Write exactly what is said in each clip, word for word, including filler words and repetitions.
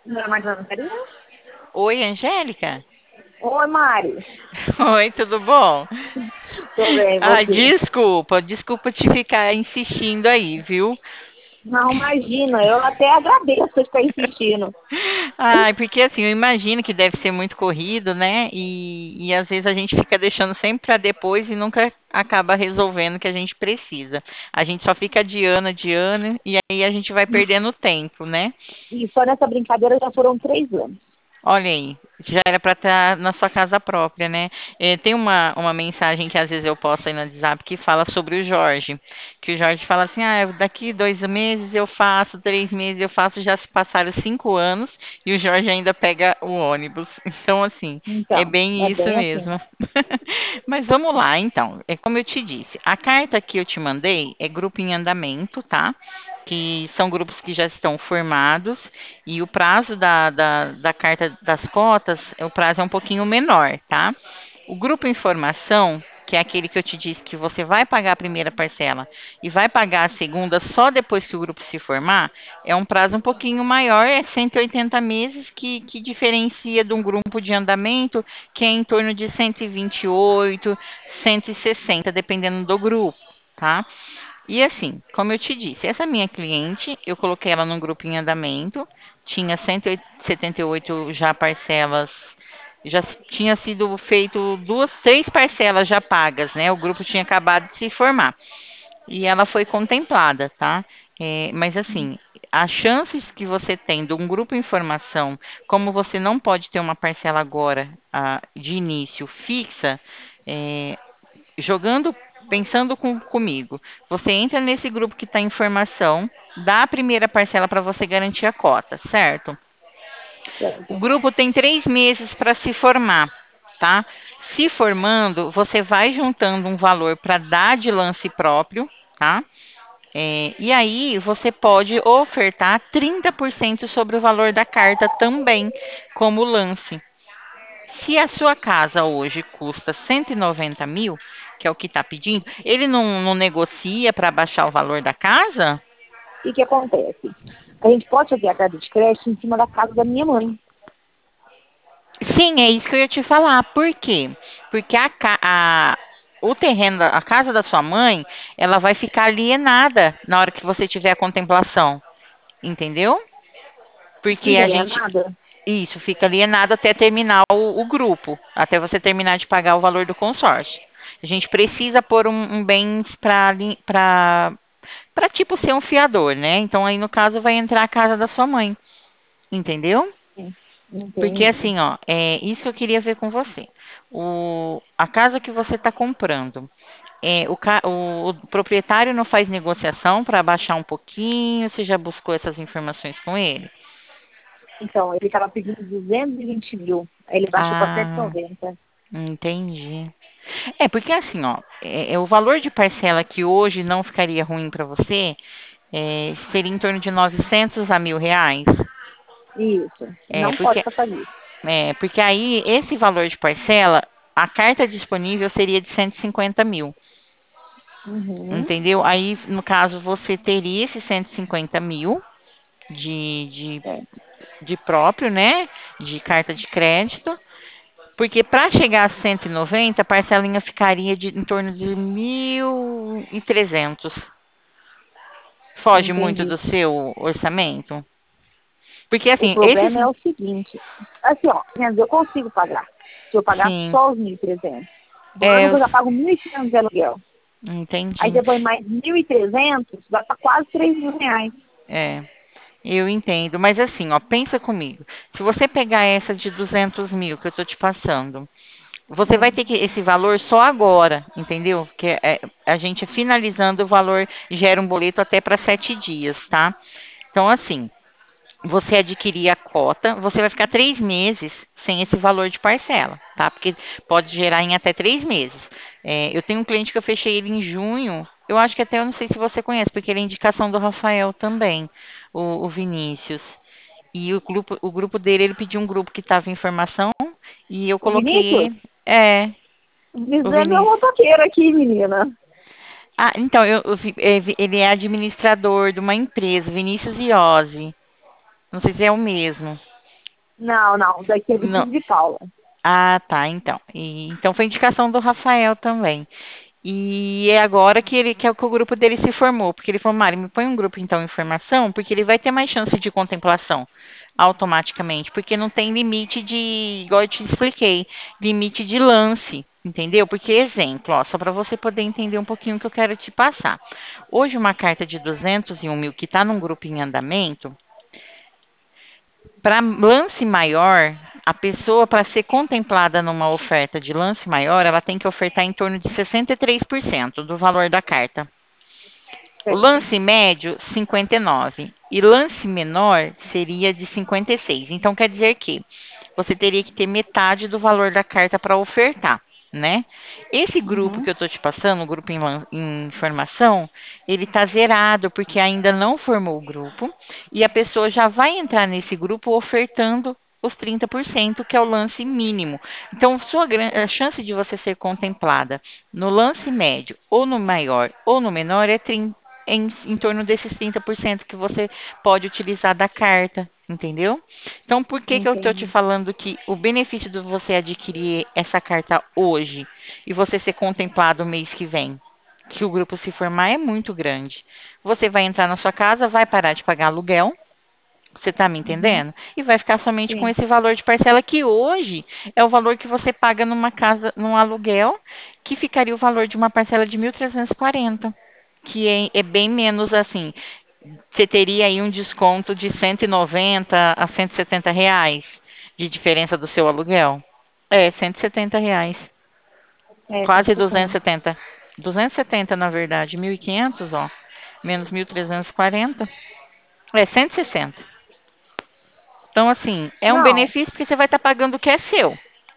Não é mais Ana Maria? Oi, Angélica? Oi, Mari. Oi, tudo bom? Tô bem, e Ah, você? desculpa, desculpa te ficar insistindo aí, viu? Não, imagina, eu até agradeço você estar insistindo. Ai, porque assim, eu imagino que deve ser muito corrido, né? E, e às vezes a gente fica deixando sempre para depois e nunca acaba resolvendo o que a gente precisa. A gente só fica adiando, adiando, e aí a gente vai perdendo tempo, né? E só nessa brincadeira já foram três anos. Olha aí, já era para estar na sua casa própria, né? Eh, tem uma, uma mensagem que às vezes eu posto aí no WhatsApp que fala sobre o Jorge. Que o Jorge fala assim: ah, daqui dois meses eu faço, três meses eu faço, já se passaram cinco anos e o Jorge ainda pega o ônibus. Então, assim, é Então, bem é isso bem assim. mesmo. Mas vamos lá, então. É como eu te disse, a carta que eu te mandei é grupo em andamento, tá? Que são grupos que já estão formados e o prazo da, da, da carta das cotas, o prazo é um pouquinho menor, tá? O grupo em formação, que é aquele que eu te disse que você vai pagar a primeira parcela e vai pagar a segunda só depois que o grupo se formar, é um prazo um pouquinho maior, é cento e oitenta meses, que, que diferencia de um grupo de andamento, que é em torno de cento e vinte e oito, cento e sessenta, dependendo do grupo, tá? E assim, como eu te disse, essa minha cliente, eu coloquei ela num grupo em andamento, tinha cento e setenta e oito já parcelas, já tinha sido feito duas, três parcelas já pagas, né? O grupo tinha acabado de se formar e ela foi contemplada, tá? É, mas assim, as chances que você tem de um grupo em formação, como você não pode ter uma parcela agora, ah, de início fixa, é, jogando, pensando com, comigo, você entra nesse grupo que está em formação, dá a primeira parcela para você garantir a cota, certo? O Certo. grupo tem três meses para se formar, tá? Se formando, você vai juntando um valor para dar de lance próprio, tá? É, e aí você pode ofertar trinta por cento sobre o valor da carta também, como lance. Se a sua casa hoje custa cento e noventa mil, que é o que está pedindo, ele não, não negocia para baixar o valor da casa? E o que acontece? A gente pode fazer a carta de crédito em cima da casa da minha mãe. Sim, é isso que eu ia te falar. Por quê? Porque a, ca- a- o terreno, da- a casa da sua mãe, ela vai ficar alienada na hora que você tiver a contemplação, entendeu? Porque Fica a gente, alienada? isso, fica alienado até terminar o, o grupo, até você terminar de pagar o valor do consórcio. A gente precisa pôr um, um bens para para tipo ser um fiador, né? Então aí no caso vai entrar a casa da sua mãe, entendeu? Sim, Porque entendi. assim, ó, é isso que eu queria ver com você. O, a casa que você está comprando, é, o, ca- o- o proprietário não faz negociação para abaixar um pouquinho? Você já buscou essas informações com ele? Então, ele estava pedindo duzentos e vinte mil. Aí ele baixou para Ah, cento e noventa. entendi. É, porque assim, ó, é, é o valor de parcela que hoje não ficaria ruim para você, é, seria em torno de novecentos a mil reais. Isso. É, Não pode porque, passar disso. é, porque aí esse valor de parcela, a carta disponível seria de cento e cinquenta mil, Uhum. entendeu? Aí, no caso, você teria esses cento e cinquenta mil de, de, Certo. de próprio, né? De carta de crédito. Porque para chegar a cento e noventa, a parcelinha ficaria de, em torno de mil e trezentos. Foge muito Entendi. do seu orçamento? Porque O assim, esses. problema é o seguinte, assim, ó, mas eu consigo pagar. Se eu pagar Sim, só os mil e trezentos. Do é, ano eu que eu já pago mil e quinhentos de aluguel. Aí entendi. você põe mais mil e trezentos, vai para quase três mil reais. É, eu entendo. Mas assim, ó, pensa comigo. Se você pegar essa de duzentos mil que eu tô te passando, você vai Hum, ter que esse valor só agora, entendeu? Que é, a gente finalizando o valor gera um boleto até para sete dias, tá? Então, assim, você adquirir a cota, você vai ficar três meses sem esse valor de parcela, tá? Porque pode gerar em até três meses. É, eu tenho um cliente que eu fechei ele em junho. Eu acho que até eu não sei se você conhece, porque ele é indicação do Rafael também, o, o Vinícius. E o grupo, o grupo dele, ele pediu um grupo que estava em formação e eu O coloquei Vinícius? ele. É, O o Vinícius é meu Vinícius. motoqueiro aqui, menina. Ah, então, eu, eu vi- é, vi- ele é administrador de uma empresa, Vinícius Iose. Não sei se é o mesmo. Não, não, daqui é Não. Vitício de Paula. Ah, tá, então. E, então foi indicação do Rafael também. E é agora que ele que é o que o grupo dele se formou, porque ele falou, Mari, me põe um grupo então em formação, porque ele vai ter mais chance de contemplação automaticamente, porque não tem limite de, igual eu te expliquei, limite de lance, entendeu? Porque exemplo, ó, só para você poder entender um pouquinho o que eu quero te passar. Hoje uma carta de duzentos e um mil que está num grupo em andamento, para lance maior, a pessoa, para ser contemplada numa oferta de lance maior, ela tem que ofertar em torno de sessenta e três por cento do valor da carta. O Certo. lance médio, cinquenta e nove por cento. E lance menor seria de cinquenta e seis por cento. Então, quer dizer que você teria que ter metade do valor da carta para ofertar, né? Esse grupo Uhum. que eu estou te passando, o grupo em, lan- em formação, ele está zerado porque ainda não formou o grupo e a pessoa já vai entrar nesse grupo ofertando os trinta por cento, que é o lance mínimo. Então, sua gran- a chance de você ser contemplada no lance médio, ou no maior, ou no menor, é trinta em, em torno desses trinta por cento que você pode utilizar da carta, entendeu? Então, por que, que eu estou te Entendi. falando que o benefício de você adquirir essa carta hoje e você ser contemplado o mês que vem? Que o grupo se formar é muito grande. Você vai entrar na sua casa, vai parar de pagar aluguel, você está me Uhum. entendendo? E vai ficar somente com Sim, esse valor de parcela que hoje é o valor que você paga numa casa, num aluguel, que ficaria o valor de uma parcela de mil trezentos e quarenta, que é, é bem menos assim. Você teria aí um desconto de cento e noventa a cento e setenta reais de diferença do seu aluguel. É, cento e setenta reais. é, Quase cento e duzentos e setenta. setenta. duzentos e setenta, na verdade. mil e quinhentos, ó. Menos mil trezentos e quarenta. É, cento e sessenta. Então, assim, é um Não, benefício porque você vai estar pagando o que é seu.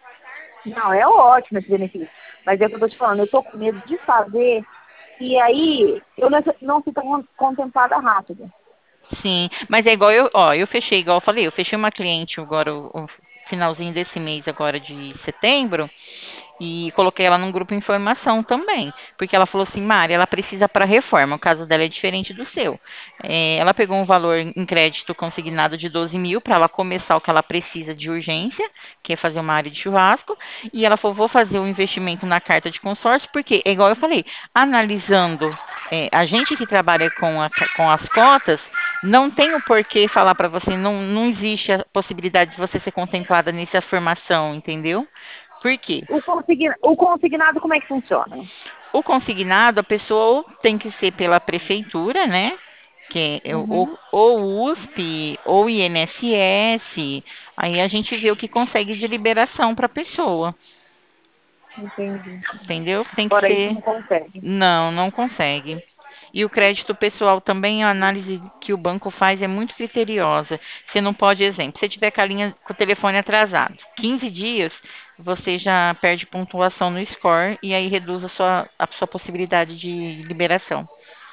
não, é ótimo esse benefício. Mas é o que eu tô te falando, eu tô com medo de fazer e aí eu não, não fico con- contemplada rápido. Sim, mas é igual eu, ó, eu fechei, igual eu falei, eu fechei uma cliente agora, o, o finalzinho desse mês agora de setembro, e coloquei ela num grupo em formação também, porque ela falou assim, Mari, ela precisa para reforma, o caso dela é diferente do seu. É, ela pegou um valor em crédito consignado de doze mil para ela começar o que ela precisa de urgência, que é fazer uma área de churrasco, e ela falou, vou fazer o investimento na carta de consórcio, porque, é igual eu falei, analisando, é, a gente que trabalha com, a, com as cotas, não tem o porquê falar para você, não, não existe a possibilidade de você ser contemplada nessa formação, entendeu? Por quê? O, consigna, o consignado, como é que funciona? O consignado, a pessoa ou tem que ser pela prefeitura, né? Que é o- ou, Uhum, ou U S P, ou I N S S. Aí a gente vê o que consegue de liberação para a pessoa, entendi. entendeu? Tem que Fora isso, ser. não consegue. Não, não consegue. E o crédito pessoal também, a análise que o banco faz é muito criteriosa. Você não pode, exemplo, se você tiver com a linha com o telefone atrasado, quinze dias, você já perde pontuação no score e aí reduz a sua, a sua possibilidade de liberação.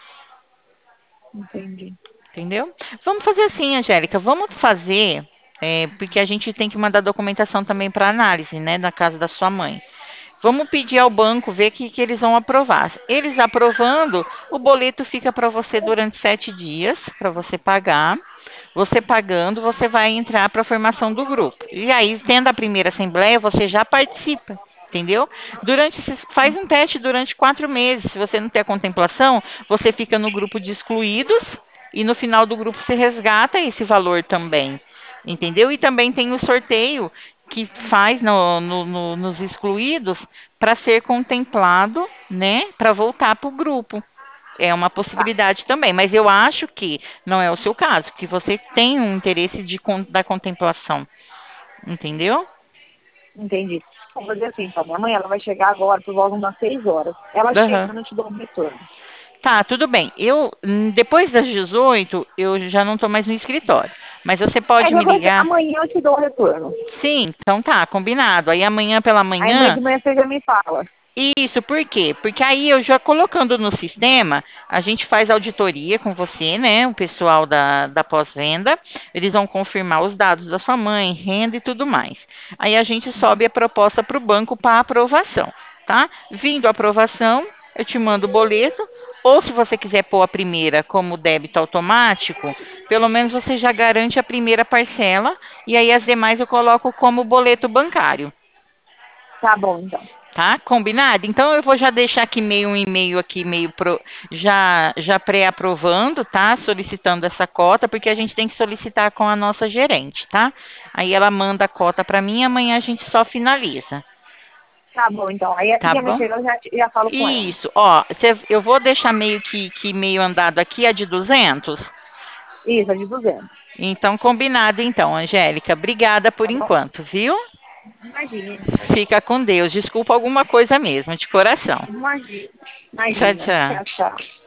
Entendi. Entendeu? Vamos fazer assim, Angélica, vamos fazer, é, porque a gente tem que mandar documentação também para análise, né, na casa da sua mãe. Vamos pedir ao banco ver que, que eles vão aprovar. Eles aprovando, o boleto fica para você durante sete dias, para você pagar. Você pagando, você vai entrar para a formação do grupo. E aí, tendo a primeira assembleia, você já participa, entendeu? Durante, esses- faz um teste durante quatro meses. Se você não tem a contemplação, você fica no grupo de excluídos e no final do grupo você resgata esse valor também, entendeu? E também tem o sorteio que faz no- no- no- nos excluídos para ser contemplado, né? Para voltar para o grupo. É uma Tá, possibilidade também, mas eu acho que não é o seu caso, que você tem um interesse de, con- da contemplação, entendeu? entendi. Vamos fazer assim, então. Minha mãe, ela vai chegar agora por volta de umas seis horas. Ela Aham. chegando, eu te dou um retorno. Tá, tudo bem. Eu, hum, depois das dezoito, eu já não estou mais no escritório, mas você É, pode me já vai ser, ligar? amanhã eu te dou o retorno. Sim, então tá, combinado. Aí amanhã pela Aí amanhã manhã. de manhã você já me fala. Isso, por quê? Porque aí eu já colocando no sistema, a gente faz auditoria com você, né? O pessoal da, da pós-venda, eles vão confirmar os dados da sua mãe, renda e tudo mais. Aí a gente sobe a proposta para o banco para aprovação, tá? Vindo a aprovação, eu te mando o boleto, Ou se você quiser pôr a primeira como débito automático, pelo menos você já garante a primeira parcela e aí as demais eu coloco como boleto bancário. Tá bom, então. Tá? Combinado? Então eu vou já deixar aqui meio um e-mail aqui meio pro, já já pré-aprovando, tá? Solicitando essa cota, porque a gente tem que solicitar com a nossa gerente, tá? Aí ela manda a cota para mim e amanhã a gente só finaliza. Tá bom, então. Aí assim Tá que a minha bom? chegar, eu já, já falo com ela. Isso, ó, cê- eu vou deixar meio que, que meio andado aqui, a de duzentos. Isso, é de duzentos. Então, combinado então, Angélica. Obrigada por Tá bom? enquanto, viu? Imagina. Fica com Deus. Desculpa alguma coisa mesmo, de coração. Imagina. Tchau, Imagina. tchau. Tchau, tchau.